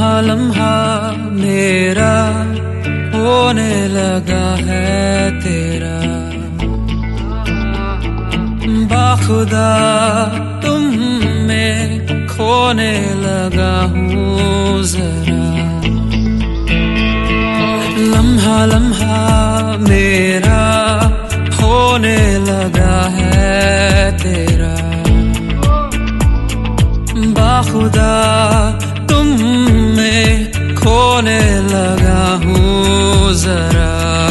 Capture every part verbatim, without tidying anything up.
लम्हा लम्हा मेरा होने लगा है तेरा, बाखुदा तुम में खोने लगा हूँ जरा। लम्हा लम्हा मेरा होने लगा है तेरा, बाखुदा तुम में खोने लगा हूँ जरा।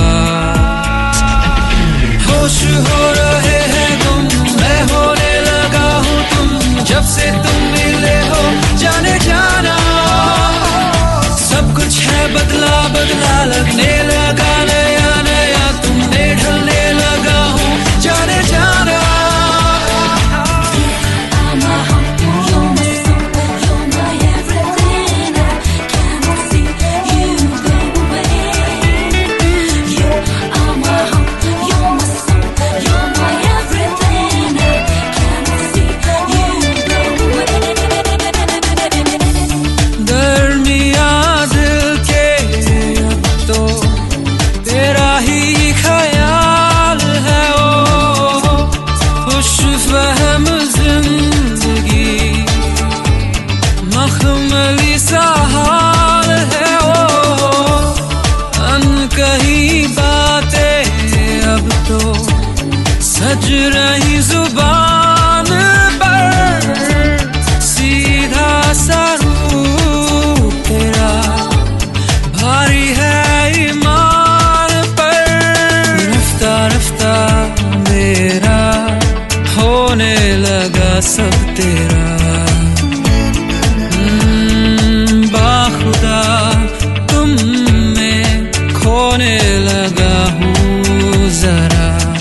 होश हो रहे हैं तुम, मैं होने लगा हूँ तुम, जब से तुम मिले हो जाने जाना। सब कुछ है बदला बदला लगने लगा, नया नया तुमने ढलने लगा हूँ जाने जाना। सज रही जुबान पर सीधा सा रूप तेरा, भारी है ईमान पर। रफ्ता रफ्ता मेरा होने लगा सब तेरा, बाखुदा तुम में खोने लगा हूँ जरा।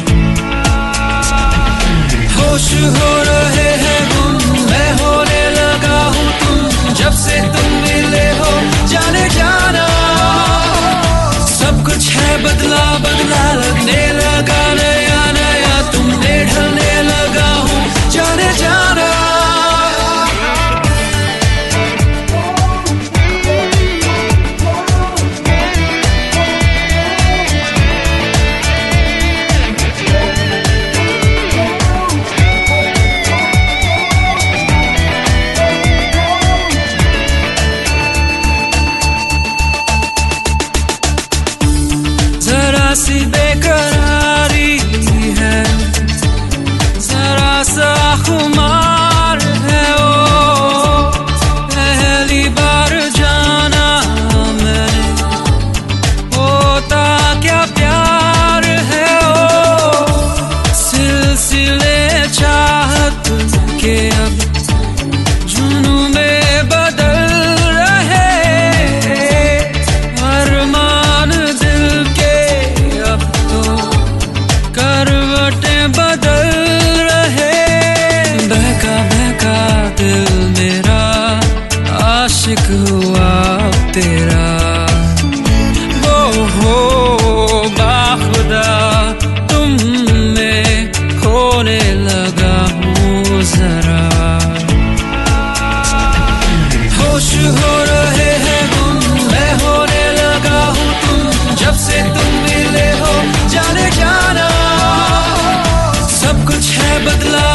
होश हो रहे हैं तुम, मैं होने लगा हूँ तुम, जब से तुम मिले हो जाने जाना। सब कुछ है बदला बदला लगने लगा, नया नया तुमने ढलने लगा हूँ जाने जाना। सी बेकरारी है, जरा सा खुमार है ओ, पहली बार जाना मैंने होता क्या प्यार है ओ। सिलसिले चाहत के अब जुनू में बदल रहे, अरमान दिल के करवटें बदल रहे। बहका बहका दिल मेरा आशिक हुआ तेरा, वो हो बाखुदा तुम में खोने लगा हूँ जरा। होश हो रहे हैं तुम, मैं होने लगा हूँ तुम, जब से तुम मिले हो जाने जाना। सब कुछ है बदला